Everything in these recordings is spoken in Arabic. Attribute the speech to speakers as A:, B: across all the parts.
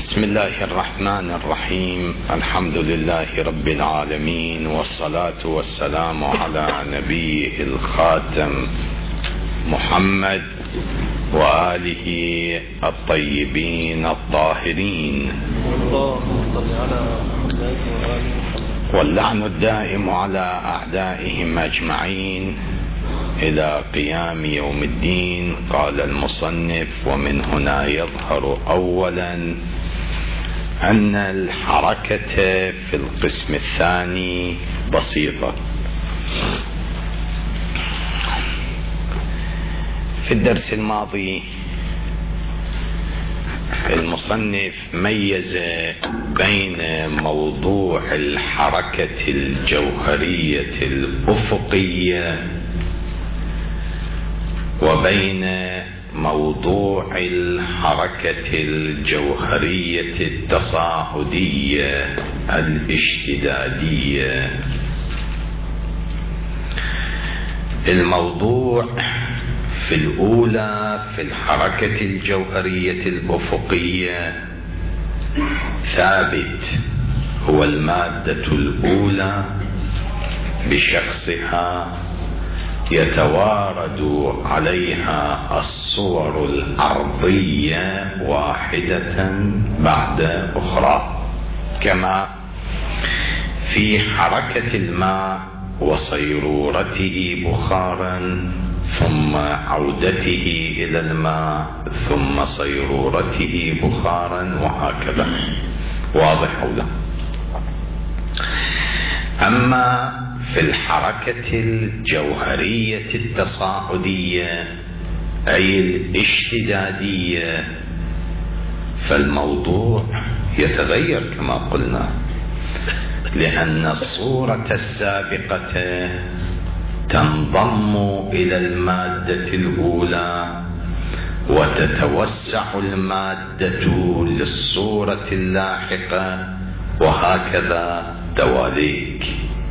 A: بسم الله الرحمن الرحيم. الحمد لله رب العالمين، والصلاة والسلام على نبيه الخاتم محمد وآله الطيبين الطاهرين، واللعن الدائم على أعدائهم أجمعين إلى قيام يوم الدين. قال المصنف: ومن هنا يظهر أولا أن الحركة في القسم الثاني بسيطة. في الدرس الماضي المصنف ميز بين موضوع الحركة الجوهرية الأفقية وبين موضوع الحركة الجوهرية التصاعدية الاشتدادية. الموضوع في الأولى في الحركة الجوهرية الأفقية ثابت، هو المادة الأولى بشخصها يتوارد عليها الصور الأرضية واحدة بعد أخرى، كما في حركة الماء وصيرورته بخارا ثم عودته إلى الماء ثم صيرورته بخارا وهكذا. واضح أو لا؟ أما في الحركة الجوهرية التصاعدية أي الاشتدادية فالموضوع يتغير كما قلنا، لأن الصورة السابقة تنضم إلى المادة الأولى وتتوسع المادة للصورة اللاحقة وهكذا دواليك.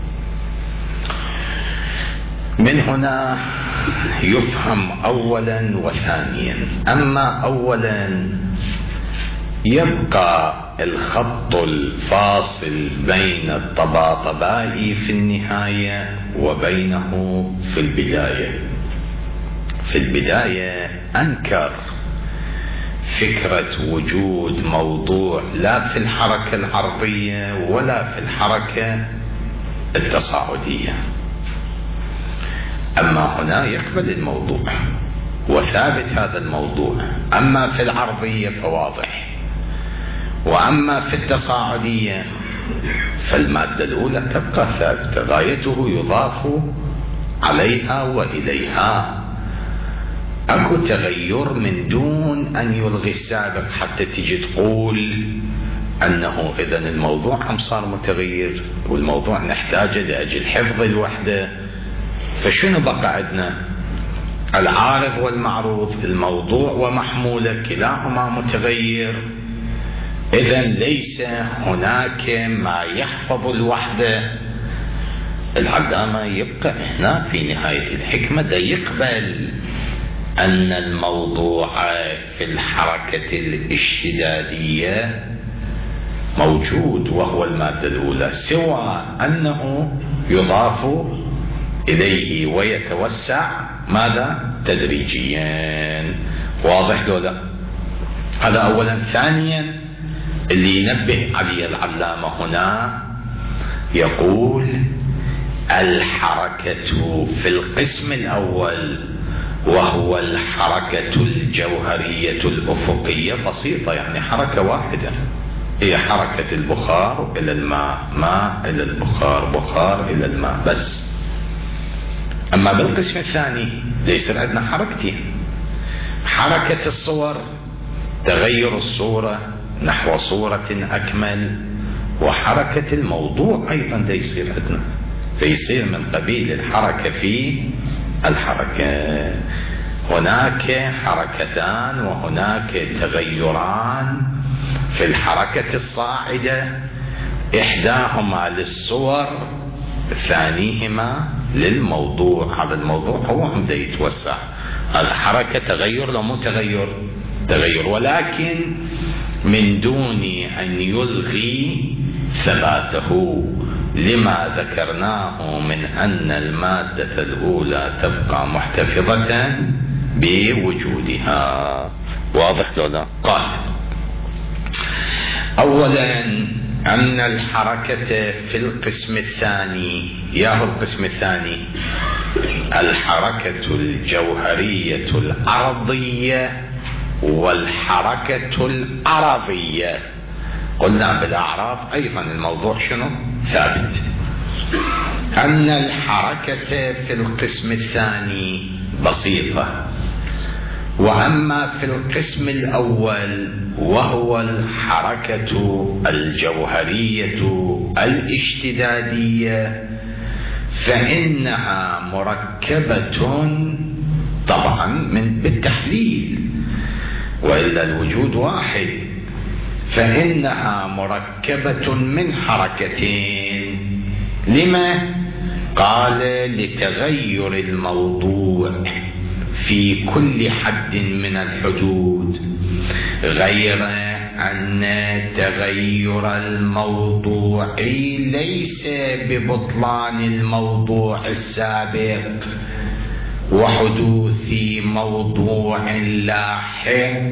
A: من هنا يفهم أولا وثانيا. أما أولا يبقى الخط الفاصل بين الطباطباء في النهاية وبينه في البداية. في البداية أنكر فكرة وجود موضوع لا في الحركة العرضية ولا في الحركة التصاعدية، أما هنا يقبل الموضوع وثابت هذا الموضوع. أما في العرضية فواضح، وأما في التصاعدية فالمادة الأولى تبقى ثابتة، غايته يضاف عليها وإليها، أكو تغير من دون أن يلغي السابق حتى تجي تقول أنه إذن الموضوع هم صار متغير والموضوع نحتاجه لأجل حفظ الوحدة. فشنو بقى عندنا؟ العارض والمعروض، الموضوع ومحموله كلاهما متغير، إذن ليس هناك ما يحفظ الوحدة. العلامة يبقى هنا في نهاية الحكمة دا يقبل أن الموضوع في الحركة الاشتدادية موجود وهو المادة الأولى، سوى أنه يضاف إليه ويتوسع ماذا؟ تدريجيا. واضح لولا؟ هذا أولا. ثانيا اللي ينبه عليه العلامة هنا يقول الحركة في القسم الأول وهو الحركة الجوهرية الأفقية بسيطة، يعني حركة واحدة هي حركة البخار إلى الماء، ماء إلى البخار، بخار إلى الماء بس. أما بالقسم الثاني يصير عندنا حركتين: حركة الصور، تغير الصورة نحو صورة أكمل، وحركة الموضوع أيضا يصير عندنا، فيصير من قبيل الحركة في الحركة. هناك حركتان وهناك تغيران في الحركة الصاعدة، إحداهما للصور ثانيهما للموضوع. هذا الموضوع هو عم يتوسع. الحركة تغير لو مو تغير؟ تغير، ولكن من دون أن يلغي ثباته، لما ذكرناه من أن المادة الأولى تبقى محتفظة بوجودها. واضح ولا؟ قال: أولا أن الحركة في القسم الثاني، ياهو القسم الثاني، الحركة الجوهرية الأرضية والحركة الأرضية. قلنا بالأعراض أيضا الموضوع شنو؟ ثابت. أن الحركة في القسم الثاني بسيطة، وأما في القسم الأول وهو الحركة الجوهرية الاشتدادية فإنها مركبة طبعا بالتحليل، وإلا الوجود واحد، فإنها مركبة من حركتين. لما؟ قال: لتغير الموضوع في كل حد من الحدود، غير أن تغير الموضوع ليس ببطلان الموضوع السابق وحدوث موضوع لاحق،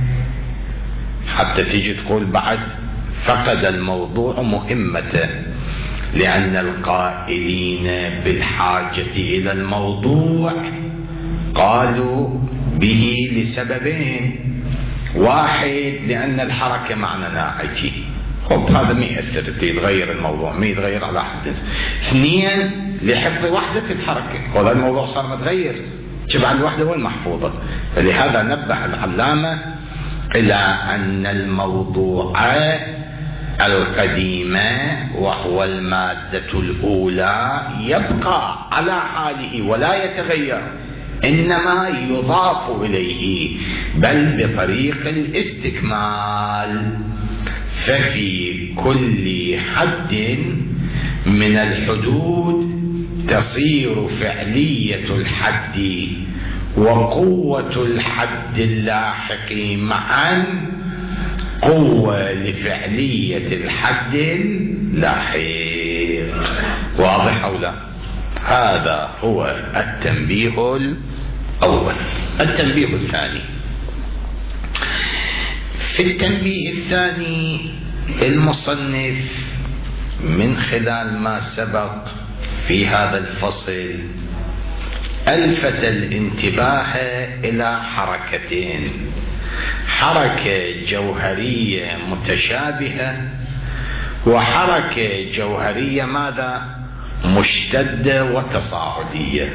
A: حتى تيجي تقول بعد فقد الموضوع مهمته، لأن القائلين بالحاجة إلى الموضوع قالوا به لسببين: واحد، لأن الحركة معنى ناعتي، هذا ما يأثر يتغير الموضوع، ما يتغير على حد. اثنين، لحفظ وحدة الحركة، هذا الموضوع صار متغير، شبع الوحدة والمحفوظة. فلهذا نبه العلامة إلى أن الموضوع القديم وهو المادة الأولى يبقى على حاله ولا يتغير، إنما يضاف إليه بل بطريق الاستكمال. ففي كل حد من الحدود تصير فعلية الحد وقوة الحد اللاحق معا قوة لفعلية الحد اللاحق. واضح أو لا؟ هذا هو التنبيه الأول. التنبيه الثاني: في التنبيه الثاني المصنف من خلال ما سبق في هذا الفصل ألفت الانتباه إلى حركتين: حركة جوهرية متشابهة، وحركة جوهرية ماذا؟ مشتدة وتصاعدية.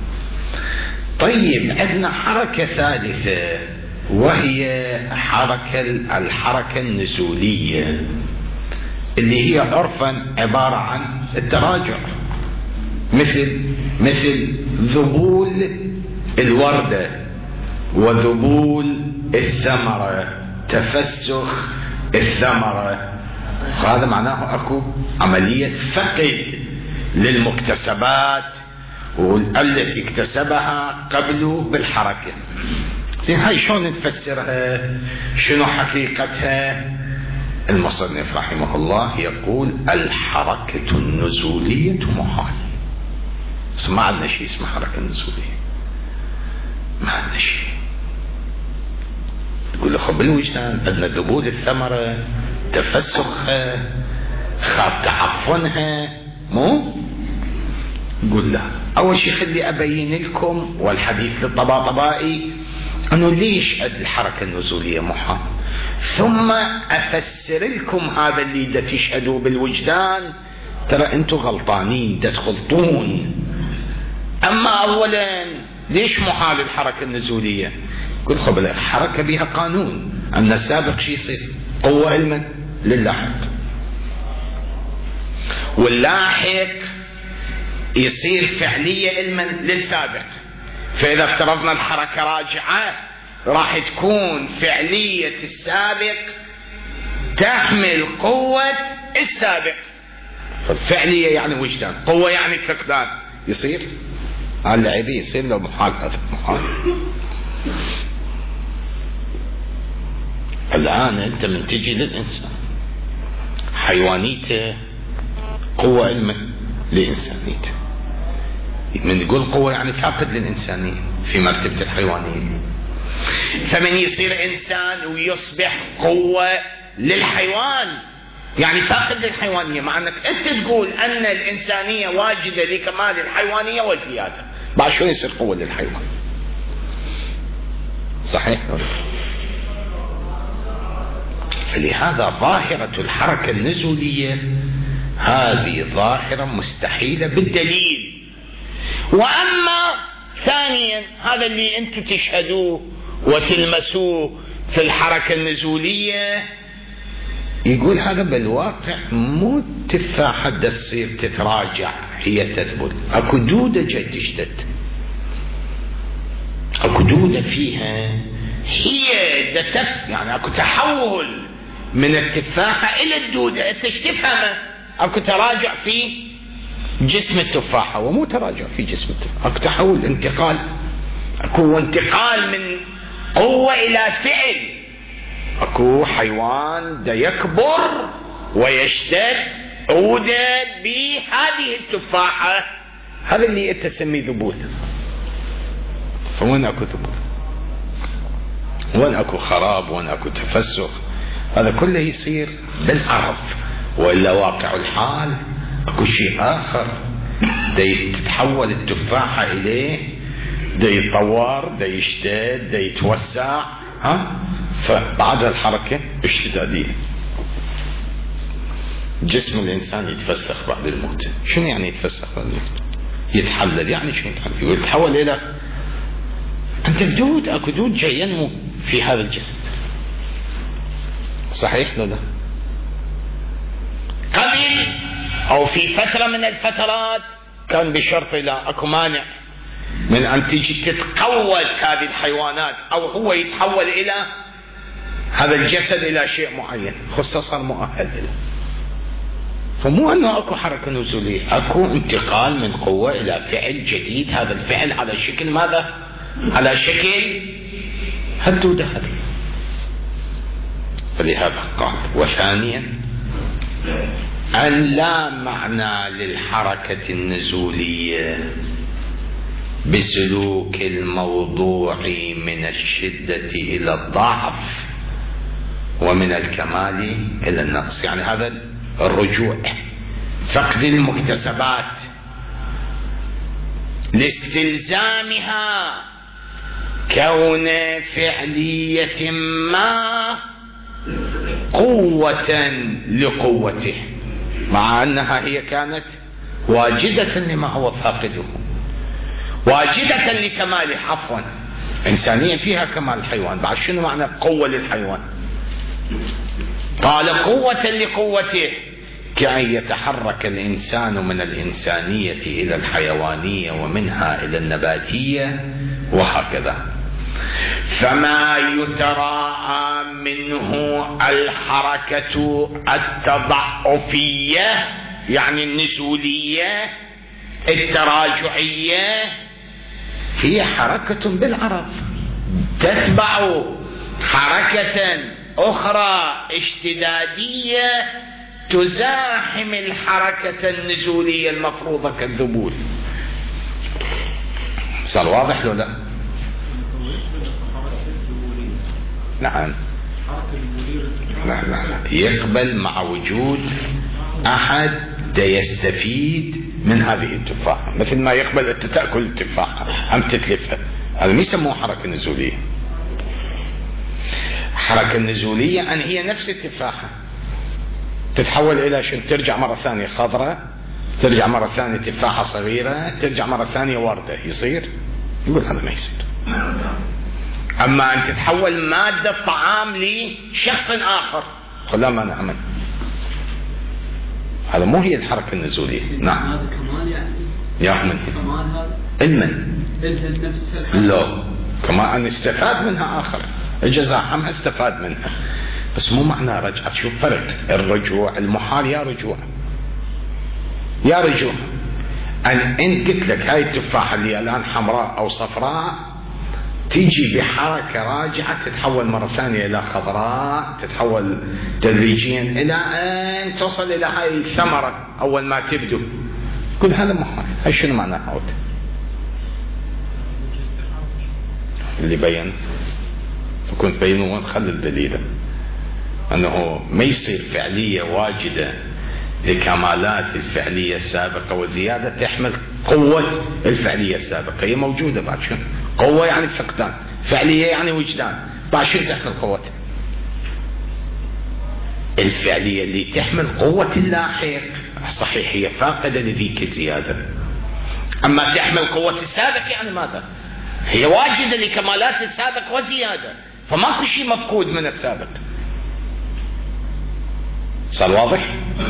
A: طيب، عندنا حركة ثالثة وهي الحركة النزولية، اللي هي عرفا عبارة عن التراجع، مثل ذبول الوردة وذبول الثمرة، تفسخ الثمرة. هذا معناه اكو عملية فقد للمكتسبات والتي اكتسبها قبل بالحركة. زين، هاي شلون نفسرها؟ شنو حقيقتها؟ المصنف رحمه الله يقول: الحركة النزولية محال. ما عندنا شيء اسمه حركة نزولية، ما عندنا شيء. تقول له بالوجدان عندنا ذبول الثمرة، تفسخها، خاف تعفنها، مو؟ قل لا. أول شيء خلي أبين لكم والحديث للطباطبائي أنه ليش الحركة النزولية محال، ثم أفسر لكم هذا اللي دا تشهدوا بالوجدان ترى أنتم غلطانين، دا تغلطون. أما أولا ليش محال الحركة النزولية؟ قل خبلا، الحركة بها قانون أن السابق شي يصير قوة علما للاحق، واللاحق يصير فعلية علما للسابق. فإذا افترضنا الحركة راجعة راح تكون فعلية السابق تحمل قوة السابق. فالفعلية يعني وجدان، قوة يعني فقدان، يصير هاللعبي يصير له محال. هذا محال. الآن أنت من تجي للإنسان حيوانيته قوة علما لإنسانيته، من نقول قوة يعني فاقد للإنسانية في مرتبة الحيوانية، فمن يصير إنسان ويصبح قوة للحيوان يعني فاقد للحيوانية، مع أنك أنت تقول أن الإنسانية واجدة لكمال الحيوانية وزيادة، بعد شوي يصير قوة للحيوان. صحيح؟ فلهذا ظاهرة الحركة النزولية هذه ظاهرة مستحيلة بالدليل. وأما ثانيا هذا اللي أنتم تشهدوه وتلمسوه في الحركة النزولية، يقول هذا بالواقع مو تفاحة تصير تتراجع، هي تثبت، اكو دودة جاي تشتد، اكو دودة فيها هي يعني اكو تحول من التفاحة الى الدودة، انت ايش تفهمه؟ اكو تراجع في جسم التفاحة ومو تراجع في جسم التفاحة، اكو تحول، انتقال، اكو انتقال من قوة الى فعل، اكو حيوان دا يكبر ويشتد عودة بهذه التفاحة، هذا اللي انت تسميه ذبول. فوين اكو ذبول؟ وين اكو خراب؟ وين اكو تفسخ؟ هذا كله يصير بالعرض، والا واقع الحال اكو شيء اخر دا تتحول التفاحة اليه، دا يتطور، دا يشتد، دا يتوسع، فبعد الحركة اشتدادية. جسم الإنسان يتفسخ بعد الموت. شنو يعني يتفسخ بعد الموت؟ يتحلل، يعني شنو يتحلل؟ يتحول إلى أنت دود، أكو دود جاي ينمو في هذا الجسد. صحيح ولا لا؟ قبل أو في فترة من الفترات كان بشرط لا أكو مانع من أن تجي تتقوت هذه الحيوانات أو هو يتحول إلى هذا الجسد إلى شيء معين، خصوصا صار مؤهل له. فمو أنه أكو حركة نزولية، أكو انتقال من قوة إلى فعل جديد، هذا الفعل على شكل ماذا؟ على شكل هالدودة هذه. فلهذا قال. وثانيا أن لا معنى للحركة النزولية بسلوك الموضوع من الشدة إلى الضعف ومن الكمال إلى النقص، يعني هذا الرجوع، فقد المكتسبات لاستلزامها كون فعلية ما قوة لقوته، مع أنها هي كانت واجدة لما هو فاقده، واجدة لكمال، عفوا إنسانية فيها كمال الحيوان. بعد شنو معنى قوة للحيوان؟ قال قوة لقوته، كأن يتحرك الإنسان من الإنسانية إلى الحيوانية ومنها إلى النباتية وهكذا. فما يتراءى منه الحركة التضعفية يعني النزولية التراجعية هي حركة بالعرض تتبع حركة أخرى اشتدادية تزاحم الحركة النزولية المفروضة كالذبول. صار واضح ولا لا؟ نعم. نعم. يقبل مع وجود أحد يستفيد من هذه التفاحة، مثل ما يقبل أنت تأكل التفاحة أم تتلفها، هذا ما يسموه حركة نزولية. حركة نزولية أن هي نفس التفاحة تتحول إلى شن، ترجع مرة ثانية خضراء، ترجع مرة ثانية تفاحة صغيرة، ترجع مرة ثانية وردة، يصير؟ يقول هذا ما يصير. أما أن تتحول مادة طعام لشخص آخر، لا مانع أمن، هذا مو هي الحركة النزولية. نعم.
B: هذا كمال يعني؟
A: يا أحمد.
B: كمال هذا؟
A: علما.
B: نفس الحركة.
A: لا، كما أن استفاد منها آخر، الجزاء هم استفاد منها، بس مو معنى رجع. شوف فرق الرجوع المحال، يا رجوع يا رجوع أن إن قلت لك هاي التفاحة اللي الآن حمراء أو صفراء تيجي بحركة راجعة تتحول مرة ثانية إلى خضراء، تتحول تدريجيا إلى أن توصل إلى هاي الثمرة أول ما تبدو. كل هذا محال. هاي شنو معنى عود؟ اللي بين فكنت بينه خلي الدليل أنه ما يصير فعلية واجدة لكمالات الفعلية السابقة وزيادة تحمل قوة الفعلية السابقة. هي موجودة بعد شنو؟ قوة يعني فقدان، فعلية يعني وجدان، بعد شنو تحمل قوتها؟ الفعلية اللي تحمل قوة اللاحق صحيح هي فاقدة لذيك الزيادة، أما تحمل قوة السابق يعني ماذا؟ هي واجدة لكمالات السابق وزيادة، فماكو شيء مفقود من السابق. صار واضح؟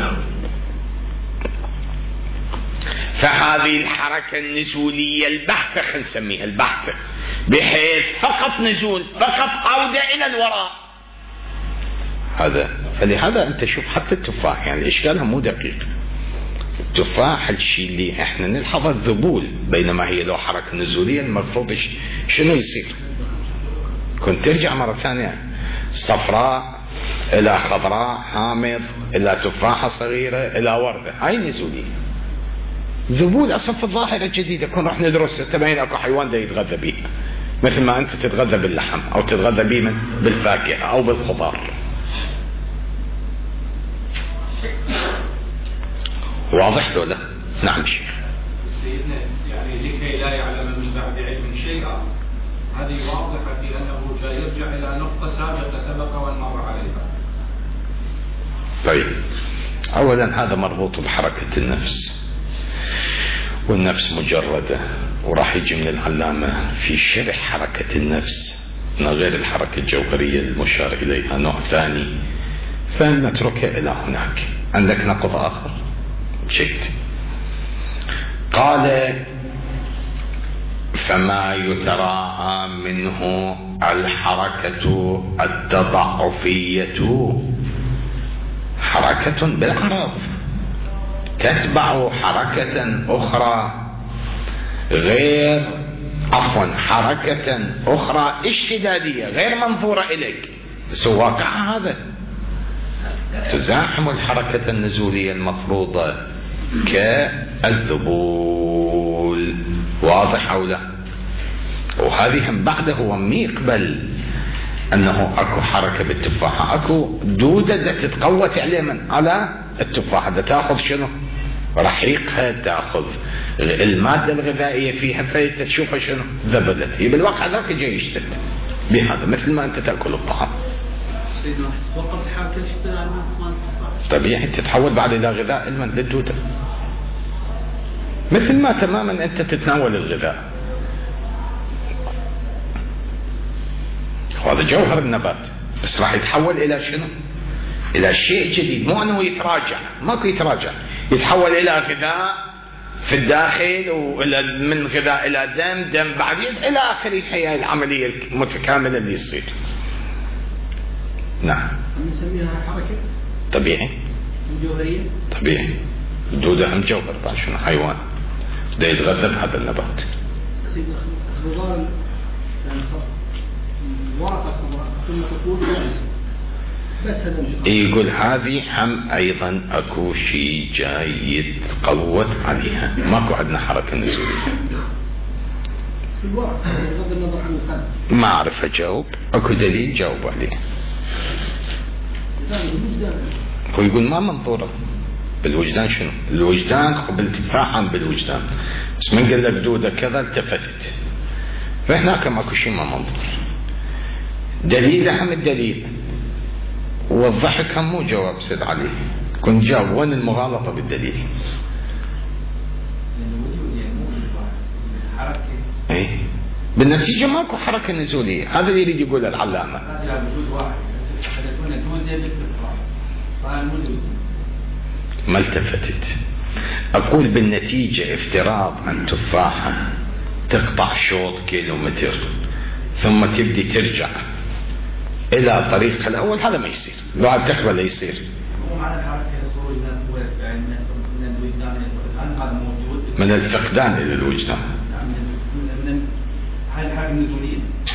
A: فهذه الحركة النزولية البحتة خلينا نسميها البحتة، بحيث فقط نزول فقط عودة إلى الوراء. هذا فلهذا أنت شوف حتى التفاح يعني إشكالها مو دقيق. التفاح الشيء اللي احنا نلحظه الذبول، بينما هي لو حركة نزولية المفروض شنو يصير؟ كنت ترجع مرة ثانية صفراء إلى خضراء حامض إلى تفاحة صغيرة إلى وردة، هاي نزولية. ذبول أصلا في الظاهرة الجديدة كون راح ندرسها تبين أكو حيوان دا يتغذى به، مثل ما أنت تتغذى باللحم أو تتغذى به بالفاكهة أو بالخضار. واضح دولا؟ نعم شيخ.
C: سيدنا يعني لكي لا يعلم من بعد علم شيئا، هذه واضحة في أنه جاي يرجع إلى نقطة سابقة سبق والمر عليها.
A: طيب أولا هذا مربوط بحركة النفس، والنفس مجردة، وراح يجي من العلامة في شرح حركة النفس من غير الحركة الجوهرية المشار إليها نوع ثاني، فنتركها إلى هناك. عندك نقض آخر شيء قال فما يتراءى منه الحركة التضعفية حركة بالأعراض تتبع حركة أخرى غير حركة أخرى اشتدادية غير منظورة إليك، بس واقع هذا تزاحم الحركة النزولية المفروضة كالذبول. واضح أو لا؟ وهذه هم بعده هو يقبل أنه أكو حركة بالتفاحة، أكو دودة دا تتقوت عليه من على التفاحة، دا تأخذ شنو؟ رحيقها، تأخذ المادة الغذائية فيها، فتشوفها شنو؟ زبدت. هي بالواقع ذاك جاي يشتت بهذا مثل ما أنت تأكل الطعام طبيعي تتحول بعد إلى غذاء للدودة، مثل ما تماما أنت تتناول الغذاء. وهذا جوهر النبات، بس راح يتحول إلى شنو؟ إلى شيء جديد، مو أنه يتراجع، ماكو يتراجع، يتحول إلى غذاء في الداخل، ومن غذاء إلى دم بعدين إلى آخره. هي العملية المتكاملة اللي يصير. نعم.
B: نسميها حركة
A: طبيعي.
B: جوهرية.
A: طبيعي. الدودة هم جوهر، بعد شنو حيوان ده يتغذى بهذا النبات.
B: خضار ورقة ثم تكون
A: يقول هذه هم أيضا أكو شيء جاي يتقوت عليها، ماكو عندنا حركة نزولية.
B: في الورق بغض النظر عن القلب.
A: ما أعرف أجاوب، أكو دليل جاوب عليه. هو يقول ما منظورة بالوجدان. شنو الوجدان؟ بالتفاحم بالوجدان، بس من قال لك دودة كذا التفتت، فهناك ماكو شيء ما منظور. دليل أهم الدليل، والضحك هم مو جواب سد عليه، كنت جاوب وين المغالطة بالدليل؟ ايه بالنتيجة ماكو حركة نزولية، هذا اللي يريد يقول العلامة. ما التفتت. أقول بالنتيجة افتراض عن تفاحة تقطع شوط كيلومتر ثم تبدي ترجع إلى طريقها الأول، هذا ما يصير، لو عاد تقبل يصير. من الفقدان إلى الوجدان.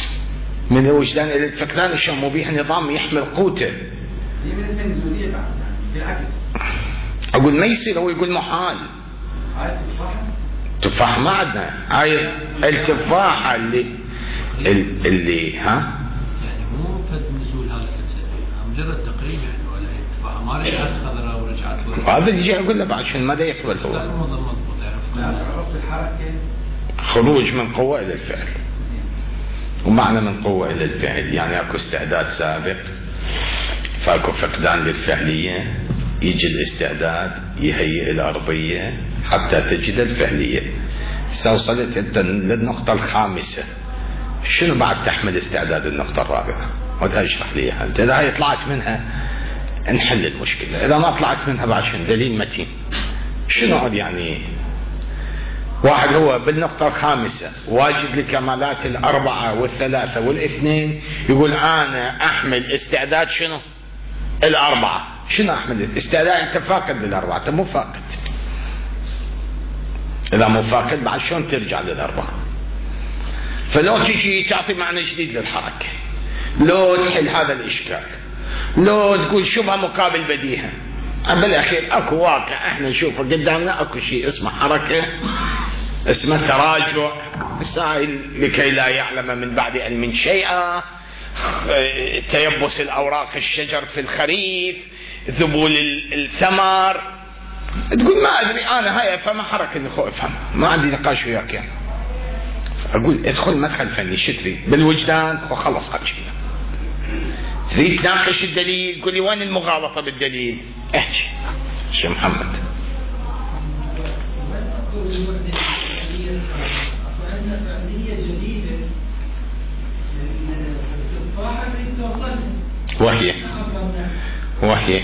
A: من الوجدان إلى الفقدان، شلون مو بيها نظام يحمل قوته.
B: هي من النزولية بعد بالعكس.
A: أقول ما يصير، هو يقول محال.
B: هاي التفاحة؟
A: تفاح ما عندنا، هاي التفاحة اللي ها؟
D: يعني مو فد نزول هذا الفلسفي، مجرد تقريب يعني، ولا التفاحة ما رجعت خضراء ورجعت ورا.
A: هذا اللي جاي أقول له بعد شنو ماذا يقبل هو؟
D: لا مو مضبوط يعني.
B: عرفت الحركة؟
A: خروج من قوة إلى الفعل. ومعنى من قوة إلى الفعل يعني أكو استعداد سابق، فأكو فقدان للفعلية، يجي الاستعداد يهيئ الأرضية حتى تجد الفعلية. وصلت أنت للنقطة الخامسة، شنو بعد تحمل استعداد النقطة الرابعة؟ وده اشرح لي أنت. إذا هي طلعت منها نحل المشكلة، إذا ما طلعت منها بعد شنو؟ دليل متين. شنو يعني؟ واحد هو بالنقطة الخامسة واجد لكمالات الأربعة والثلاثة والاثنين، يقول أنا أحمل استعداد شنو؟ الأربعة. شنو أحمل استعداد؟ أنت فاقد للأربعة، أنت مو فاقد. إذا مو فاقد بعد شلون ترجع للأربعة؟ فلو تجي تعطي معنى جديد للحركة، لو تحل هذا الإشكال، لو تقول شبهة مقابل بديهة. بالأخير أكو واقع احنا نشوفه قدامنا، أكو شيء اسمه حركة، اسمه تراجع، السائل لكي لا يعلم من بعد علم شيئا، تيبس الأوراق الشجر في الخريف، ذبول الثمر. تقول ما أدري أنا هاي أفهم حركة اللي خو أفهمها، ما عندي نقاش وياك يعني. أقول ادخل مدخل فني، شتري بالوجدان وخلص هالشيء. تريد تناقش الدليل، قل لي وين المغالطة بالدليل؟ احكي شيخ محمد. وهي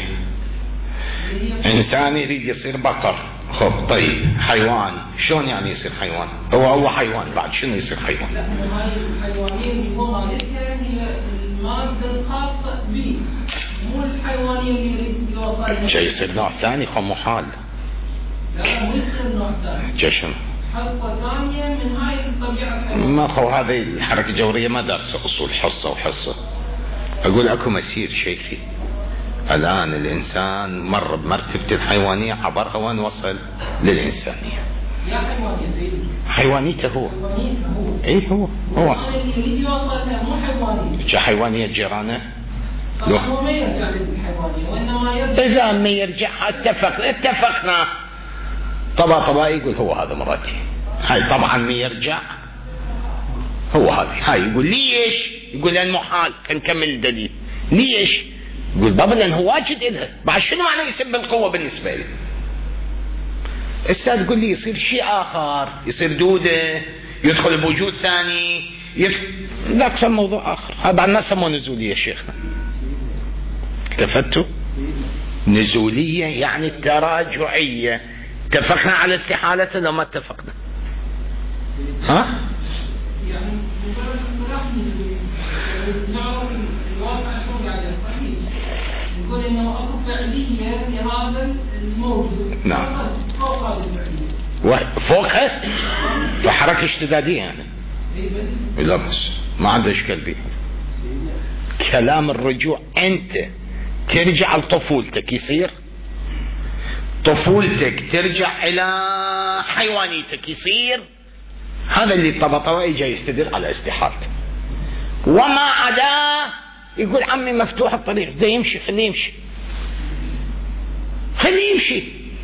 A: إنسان يريد يصير بقر. خب طيب حيوان، شلون يعني يصير حيوان؟ هو حيوان بعد شنو يصير حيوان؟
E: لا هاي الحيوانية اللي هو مالتها هي المادة الخاصة به، مو الحيوانية اللي يريد يوصلها.
A: جاي يصير نوع ثاني خو محال.
E: لا مو يصير نوع ثاني.
A: جاي شنو؟
E: حصة ثانية من هاي الطبيعة الحيوانية.
A: ما هو هذه الحركة الجورية ما دارسة أصول حصة وحصة. أقول أكو مسير شيخي. الآن الإنسان مر بمرتبة الحيوانية، عبرها وين وصل؟ للإنسانية.
E: يا حيوانية سيدي.
A: حيوانيته هو.
E: حيوانيته هو.
A: إيه هو.
E: اللي يريد يوصلها مو حيوانية.
A: جا حيوانية جيرانه.
E: هو ما يرجع للحيوانية، وإنما يرجع.
A: إذا ما يرجع اتفقنا. طبعا يقول هو هذا مراتي. هاي طبعا ما يرجع. هو هاي يقول ليش؟ يقول لأن محال. نكمل الدليل. ليش؟ يقول بابا لأن هو واجد إلها. بعد شنو معنى يسب القوة بالنسبة له؟ السادة تقول لي يصير شيء آخر، يصير دودة، يدخل بوجود ثاني، لا أقصى موضوع آخر. هذا بعد ما سموه نزولية شيخنا. التفتوا؟ نزولية يعني تراجعية. اتفقنا على استحالته لو ما اتفقنا؟ ها؟
E: يعني مجرد اصطلاح نسبي، نعرف الواقع شو قاعد يصير. نقول انه اكو فعليه لهذا الموجود.
A: نعم.
E: فوق هذه الفعليه.
A: فوقها؟ فحركة اشتدادية يعني. لا بس ما عنده اشكال بيه. كلام الرجوع انت ترجع لطفولتك يصير؟ طفولتك ترجع الى حيوانيتك يصير؟ هذا اللي الطبطبائي جاي يستدل على استحالته. وما عداه يقول عمي مفتوح الطريق، ده يمشي خليه يمشي، خليه يمشي،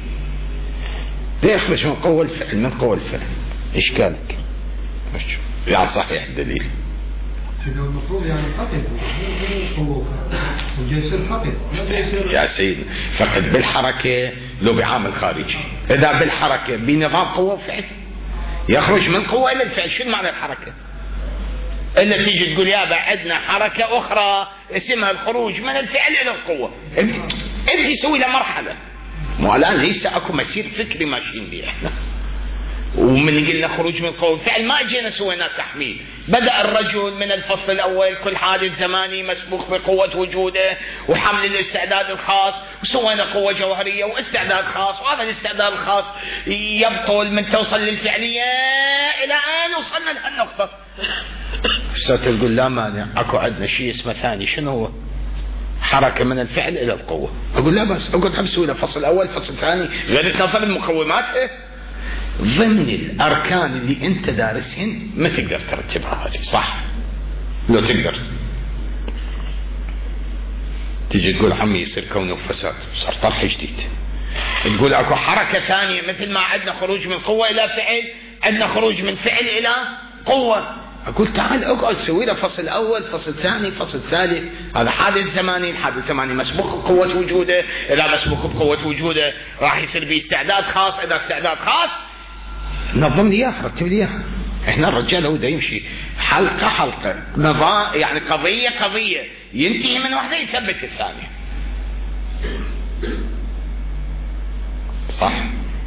A: ده يخرج من قوة الفعل، من قوة الفعل. اشكالك يعني صحيح الدليل.
B: المفروض يعني حقيقة يصير حقيقة
A: يا سيدي فقد بالحركة لو بعامل خارجي. إذا بالحركة بنظام قوة وفعل يخرج من قوة إلى الفعل. شو معنى الحركة؟ إلا تيجي تقول يابا عندنا حركة أخرى اسمها الخروج من الفعل إلى القوة. ابدي سوي له مرحلة. مو الآن ليس أكو مسير فكري ماشيين به إحنا. ومن قلنا خروج من القوة الفعل ما اجينا سوينا تحميل. بدأ الرجل من الفصل الأول كل حادث زماني مسبوق بقوة وجوده وحمل الاستعداد الخاص، وسوينا قوة جوهرية واستعداد خاص، وهذا الاستعداد الخاص يبطل من توصل للفعلية إلى أن وصلنا لهالنقطة. أستاذ تقول لا مانع، أكو عندنا شيء اسمه ثاني، شنو هو؟ حركة من الفعل إلى القوة. أقول لا بس أقول أمسوا له فصل أول فصل ثاني غير تنظر مقوماتها ضمن الأركان اللي أنت دارسهن ما تقدر ترتبها هذه صح؟ لو تقدر تيجي تقول عمي يصير كونه فساد، صار طرح جديد. تقول اكو حركة ثانية مثل ما عندنا خروج من قوة الى فعل، عندنا خروج من فعل الى قوة. اقول تعال اقعد سوي له فصل اول فصل ثاني فصل ثالث. هذا حادث زماني، الحادث الزماني مسبوق بقوة وجوده، اذا مسبوق بقوة وجوده راح يصير به استعداد خاص، اذا استعداد خاص نظم لي اياه رتب لي اياه. احنا الرجال هو دا يمشي حلقة حلقة، نظام يعني قضية قضية، ينتهي من واحدة يثبت الثانية. صح؟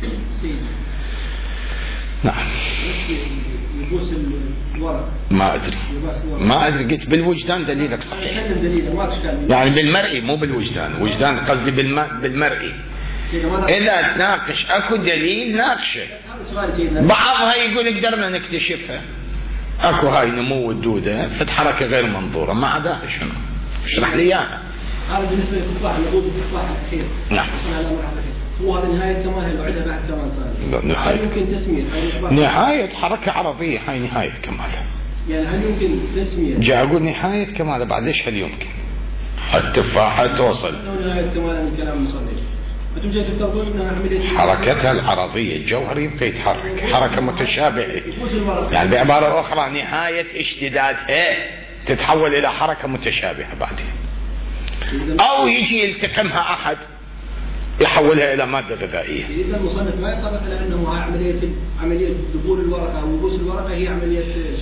A: نعم.
B: يبوس الورق.
A: ما ادري قلت بالوجدان دليلك صحيح. يعني بالمرئي مو بالوجدان، وجدان قصدي بالمرئي. اذا تناقش اكو دليل ناقشه. بعضها يقول قدرنا نكتشفها. اكو هاي نمو الدودة فتحركة غير منظورة، ما عداها شنو؟ اشرح لي اياها.
B: هذا بالنسبة للتفاح نقول التفاح الأخير.
A: نعم.
B: هو هذا نهاية كمالها بعدها بعد كمال ثاني. هل يمكن تسمية؟
A: نهاية حركة عرضية هاي نهاية كمالها.
B: يعني هل يمكن تسمية؟
A: جاء أقول نهاية كمالها بعد ليش هل يمكن؟ التفاحة توصل.
B: نهاية كمالها من كلام المصنف. أنتم جاي تفترضون أنها عملية
A: حركتها العرضية الجوهر يبقى يتحرك حركة متشابهة. يعني بعبارة أخرى نهاية اشتدادها تتحول إلى حركة متشابهة بعدين. أو يجي يلتقمها أحد يحولها إلى مادة غذائية.
B: إذا المصنف ما يتطرق إلى أنه عملية دخول الورقة أو وبوس الورقة هي عملية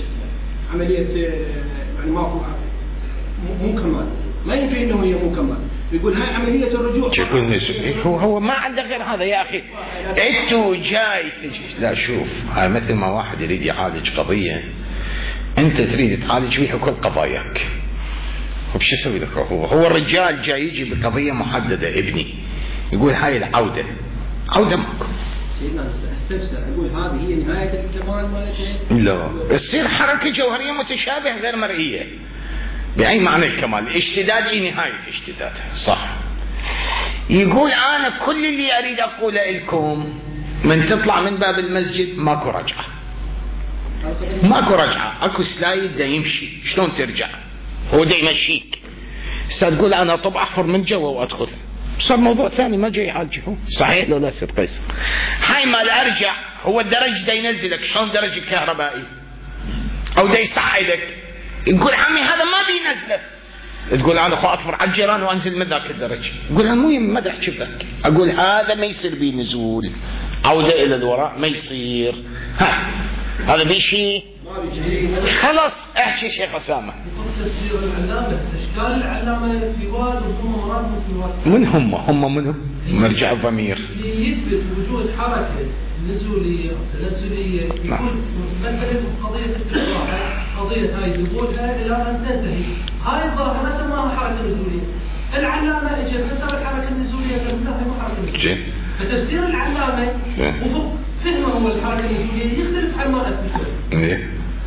B: يعني مو كمال، ما ينفي أنه هي مو كمال. يقول هاي عملية الرجوع.
A: هو ما عنده غير هذا يا أخي. أنتوا جاي تجي لا شوف، هاي مثل ما واحد يريد يعالج قضية، أنت تريد تعالج فيها كل قضاياك. وش يسوي لك؟ هو الرجال جاي يجي بقضية محددة ابني، يقول هاي العودة ماكو.
B: سيدنا استفسر يقول هذه هي نهاية الكمال مالتها؟
A: لا، تصير حركة جوهرية متشابهة غير مرئية. بأي معنى الكمال؟ اشتداد هي نهاية اشتدادها صح. يقول أنا كل اللي أريد أقوله لكم من تطلع من باب المسجد ماكو رجعة، ماكو رجعة، أكو سلايد دا يمشي. شلون ترجع؟ هو دا يمشيك. تقول أنا طب أحفر من جوا وأدخل، صار موضوع ثاني ما جاي يعالجه. صحيح لو لا سيد قيس؟ هاي مال أرجع هو الدرج دا ينزلك. شلون درج الكهربائي أو دا يصعدك؟ يقول عمي هذا ما بينزله. تقول انا اخو اطفر على الجيران وانزل من ذاك الدرج. يقول المهم ما بدي احكي لك، اقول هذا ما يصير بيه نزول، عوده الى الوراء ما يصير. هذا بشيء خلاص. احكي شيخ اسامه.
D: تفسير العلامه، اشكال العلامه في واد وهم مراد في واد.
A: من هم مرجع الضمير
D: يثبت وجود حركه نزوليه تنزليه. يقول مثلا قضيه التفاحه، قضيه هاي وجودها الى ان تنتهي، هاي الظاهره ما سماها حركه نزوليه. العلامه اجت فسر الحركه النزوليه كانها حركه نزوليه. فتفسير العلامه وفق فهمه هو الحركه النزوليه يختلف عن ما اثبته.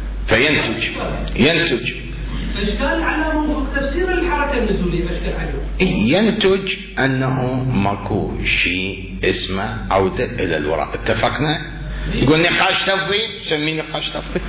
A: ينتج
D: اشكال العلامه وفق تفسير الحركه النزوليه اشكال علوم.
A: ينتج انه ماكو شيء اسمه عوده الى الوراء. اتفقنا؟ يقول نقاش لفظي، سميه نقاش لفظي.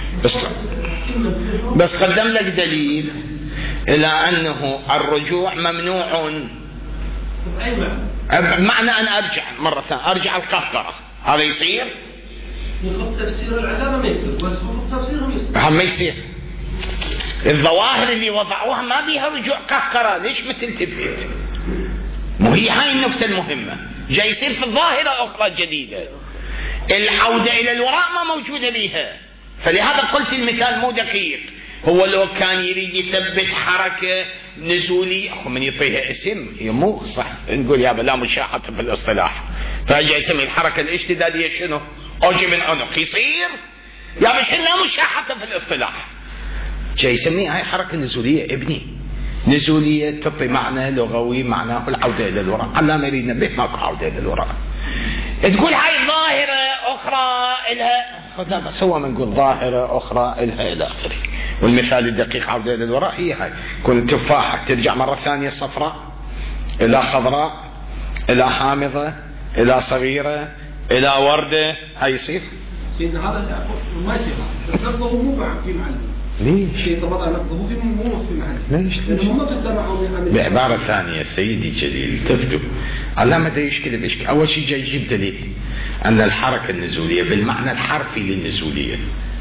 A: بس قدم لك دليل الى انه الرجوع ممنوع.
D: اي معنى؟
A: معنى ان ارجع مره ثانيه، ارجع القهقره، هذا يصير؟
D: وفق تفسير العلامه ما يصير، بس وفق تفسيرهم يصير.
A: ما يصير. الظواهر اللي وضعوها ما بيها رجوع قهقرة. ليش ما تلتفت؟ مو هي هاي النقطة المهمة. جاي يصير في الظاهرة أخرى جديدة، العودة إلى الوراء ما موجودة بيها. فلهذا قلت المثال مو دقيق. هو لو كان يريد يثبت حركة نزولية من يعطيها اسم، هي مو صح نقول يا لا مشاحة في الاصطلاح، فجاء يسمي الحركة الاشتدادية شنو؟ أوجي من عنق. يصير يا مش لا مشاحة في الاصطلاح. جاي يسميها هاي حركة نزولية ابني. نزولية تعطي معنى لغوي معناه العودة إلى الوراء. علامة يريد نبه ماكو عودة إلى الوراء. تقول هاي ظاهرة أخرى إلها، لا بس هو من نقول ظاهرة أخرى إلها إلى آخره. والمثال الدقيق عودة للوراء هي هاي، كل تفاحة ترجع مرة ثانية صفراء إلى خضراء إلى حامضة إلى صغيرة إلى وردة، هاي يصير؟
B: هذا ما يصير، نقضه مو في محل.
A: ليش؟
B: شيء طبعا نقضه مو في محل.
A: ليش؟
B: لأنهم ما تستمعوا
A: بعبارة ثانية سيدي الجليل التفتوا، علامة دا يشكل بإشكال. أول شيء جاي يجيب دليل أن الحركة النزولية بالمعنى الحرفي للنزولية،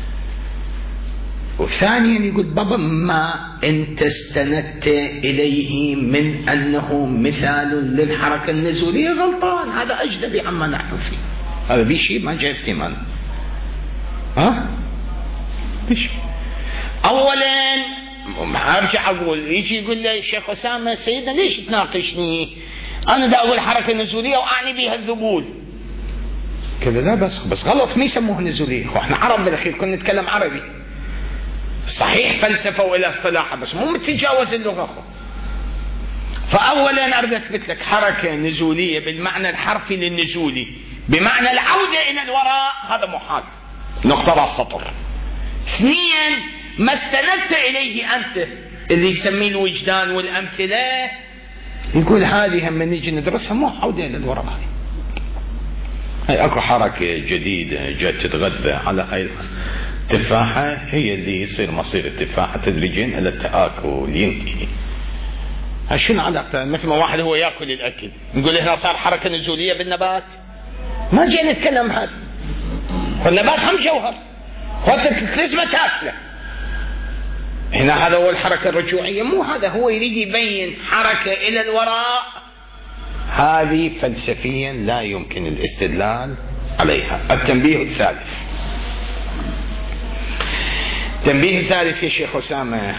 A: وثانيا يقول بابا ما انت استندت اليه من انه مثال للحركة النزولية غلطان، هذا اجنبي عما نحن فيه، هذا بشيء ما جاء افتمان. بشيء اولا ارجع اقول، يجي يقول لي الشيخ اسامة سيدنا ليش تناقشني؟ انا دا اقول حركة نزولية واعني بها الذبول كذا. لا بس غلط، ما يسموه نزولية، واحنا عرب بالاخير كنا نتكلم عربي، صحيح فلسفة وإلى اصطلاح بس مو متجاوز اللغة. فأولا أريد أثبت لك حركة نزولية بالمعنى الحرفي للنزولي بمعنى العودة إلى الوراء، هذا محال، نقطة راس سطر. اثنيا ما استندت إليه أنت اللي يسميه الوجدان والأمثلة، يقول هذه هم نيجي ندرسها مو عودة إلى الوراء، هاي أكو حركة جديدة جات تتغذى على هاي التفاحة، هي اللي يصير مصير التفاحة تدريجيا إلى التآكل ينتهي. شنو علاقته؟ مثل ما واحد هو يأكل الأكل نقول هنا صار حركة نزولية بالنبات، ما جينا نتكلم هذا، والنبات هم جوهر لازم تاكله. هنا هذا هو الحركة الرجوعية، مو هذا، هو يريد يبين حركة إلى الوراء، هذه فلسفيا لا يمكن الاستدلال عليها. التنبيه الثالث، التنبيه الثالث يا شيخ أسامة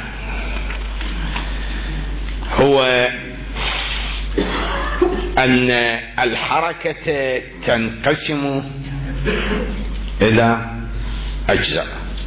A: هو أن الحركة تنقسم إلى أجزاء،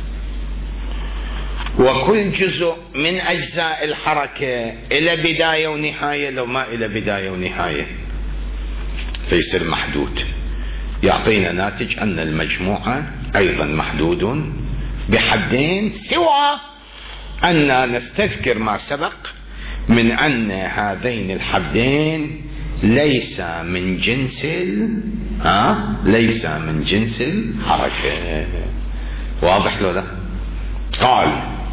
A: وكل جزء من أجزاء الحركة إلى بداية ونهاية، لو ما إلى بداية ونهاية فيصير محدود، يعطينا ناتج أن المجموعة أيضا محدود بحدين، سوى أن نستذكر ما سبق من أن هذين الحدين ليس من جنس ليس من جنس الحركة. واضح له لا؟ قال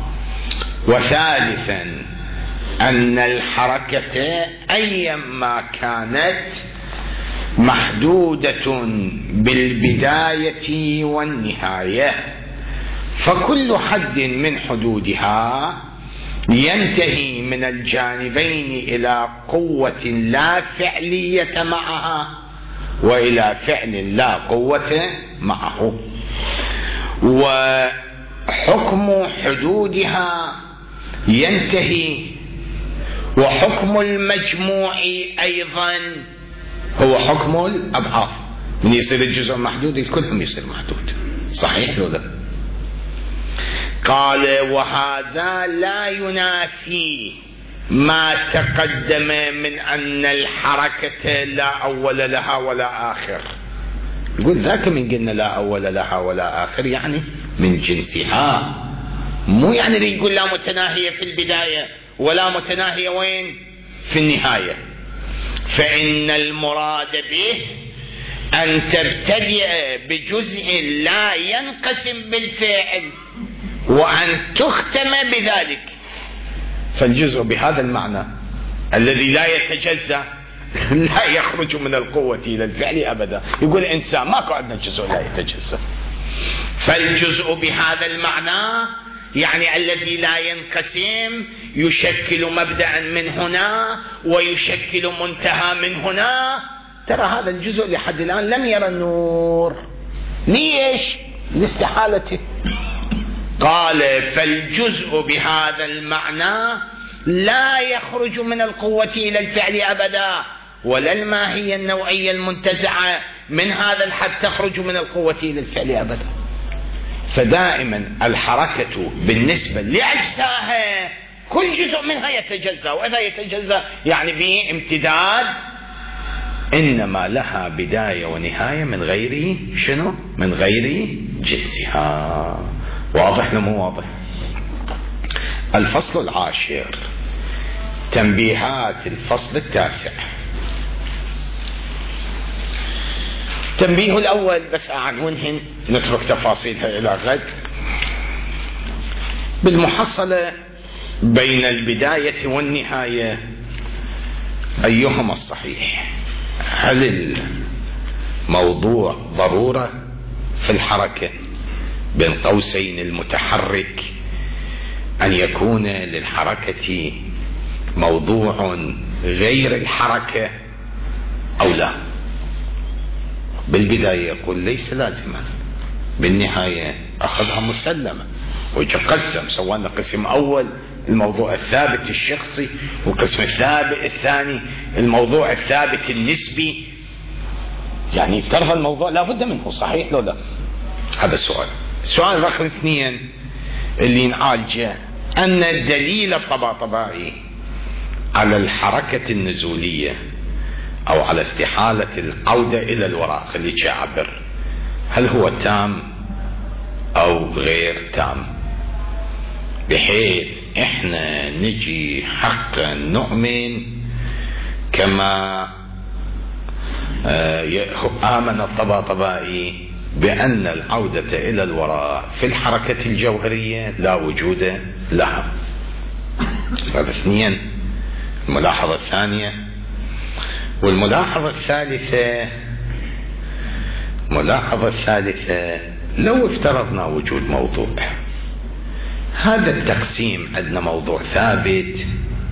A: وثالثا أن الحركة أيما كانت محدودة بالبداية والنهاية، فكل حد من حدودها ينتهي من الجانبين إلى قوة لا فعلية معها وإلى فعل لا قوة معه، وحكم حدودها ينتهي، وحكم المجموع أيضا هو حكم الأضعاف، من يصير الجزء محدود الكل يصير محدود. صحيح ولا؟ قال وهذا لا ينافي ما تقدم من أن الحركة لا أول لها ولا آخر. يقول ذاك من قلنا لا أول لها ولا آخر يعني من جنسها، مو يعني يقول لا متناهية في البداية ولا متناهية وين في النهاية. فإن المراد به أن تبتدئ بجزء لا ينقسم بالفعل وأن تختم بذلك، فالجزء بهذا المعنى الذي لا يتجزأ لا يخرج من القوة إلى الفعل أبدا. يقول إنسان ماكو عندنا جزء لا يتجزأ، فالجزء بهذا المعنى يعني الذي لا ينقسم يشكل مبدأ من هنا ويشكل منتهى من هنا. ترى هذا الجزء لحد الآن لم يرى النور، ليش؟ لاستحالته. قال فالجزء بهذا المعنى لا يخرج من القوة إلى الفعل أبدا، ولا الماهية النوعية المنتزعة من هذا الحد تخرج من القوة إلى الفعل أبدا. فدائما الحركة بالنسبة لأجزائها كل جزء منها يتجزأ، وإذا يتجزأ يعني بامتداد، إنما لها بداية ونهاية من غير شنو؟ من غير جنسها. واضح ولا مو واضح؟ الفصل 10 تنبيهات الفصل 9. تنبيه الأول بس أعنونهن نترك تفاصيلها إلى غد. بالمحصلة بين البداية والنهاية أيهما الصحيح؟ هل الموضوع ضرورة في الحركة بين قوسين المتحرك أن يكون للحركة موضوع غير الحركة أو لا؟ بالبداية يقول ليس لازما، بالنهاية أخذها مسلمة ويتقسم، سواء قسم أول الموضوع الثابت الشخصي وقسم الثاني الموضوع الثابت النسبي. يعني افترض الموضوع لا بد منه، صحيح لو لا؟ هذا السؤال. السؤال رقم 2 اللي نعالجه أن الدليل الطباطبائي على الحركة النزولية أو على استحالة العودة إلى الوراء، خليك أعبر، هل هو تام أو غير تام؟ بحيث إحنا نجي حقا نؤمن كما آمن الطباطبائي بأن العودة إلى الوراء في الحركة الجوهرية لا وجود لها. هذا 2 الملاحظة الثانية. والملاحظة الثالثة لو افترضنا وجود موضوع، هذا التقسيم عندنا موضوع ثابت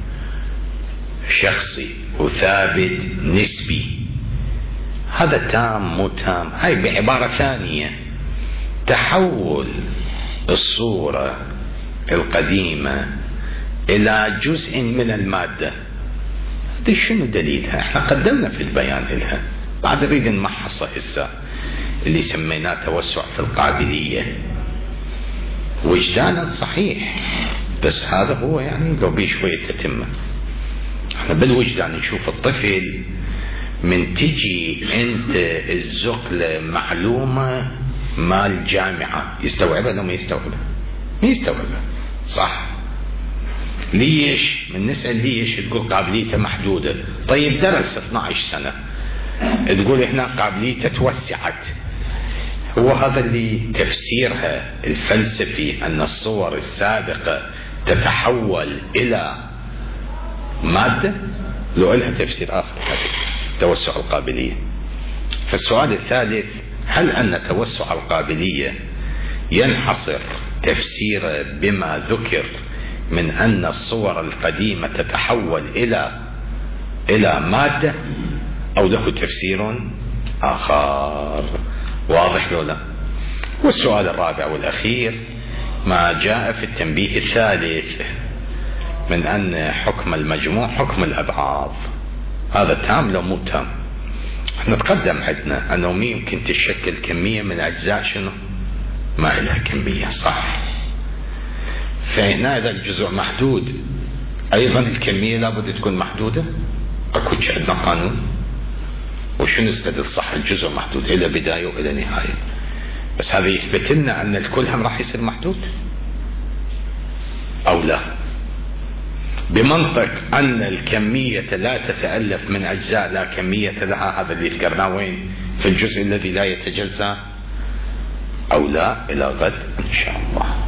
A: شخصي وثابت نسبي، هذا تام مو تام؟ هاي بعبارة ثانية تحول الصورة القديمة إلى جزء من المادة، هذا شنو دليلها؟ احنا قدمنا في البيان لها، بعد نريد نمحصه هسه اللي سميناه توسع في القابلية. وجدانا صحيح، بس هذا هو يعني لو بيه شوية تتمة. احنا بالوجدان نشوف الطفل من تجي انت الزقلة معلومة مال جامعة يستوعبها لو ما يستوعبها؟ ما يستوعبها، صح؟ ليش؟ من نسأل ليش تقول قابليته محدودة. طيب درس 12 سنة تقول هنا قابليته توسعت. هو هذا اللي تفسيرها الفلسفي أن الصور السابقة تتحول إلى مادة؟ لو لها تفسير آخر توسع القابلية. فالسؤال الثالث، هل أن توسع القابلية ينحصر تفسيره بما ذكر من أن الصور القديمة تتحول إلى مادة، أو له تفسير آخر؟ واضح لو لا؟ والسؤال الرابع والأخير ما جاء في التنبيه الثالث من أن حكم المجموع حكم الأبعاض، هذا تام لو مو تام؟ احنا تقدم عندنا أنه ما يمكن تشكل كمية من أجزاء شنو ما إلها كمية، صح؟ فهنا إذا الجزء محدود أيضا الكمية لابد تكون محدودة. أكو عندنا قانون وشنو يستدل صح الجزء محدود إلى بداية وإلى نهاية، بس هذا يثبت لنا أن الكل هم راح يصير محدود أو لا؟ بمنطق أن الكمية لا تتألف من أجزاء لا كمية لها، هذا اللي ذكرناه وين؟ في الجزء الذي لا يتجزأ أو لا؟ إلى غد إن شاء الله.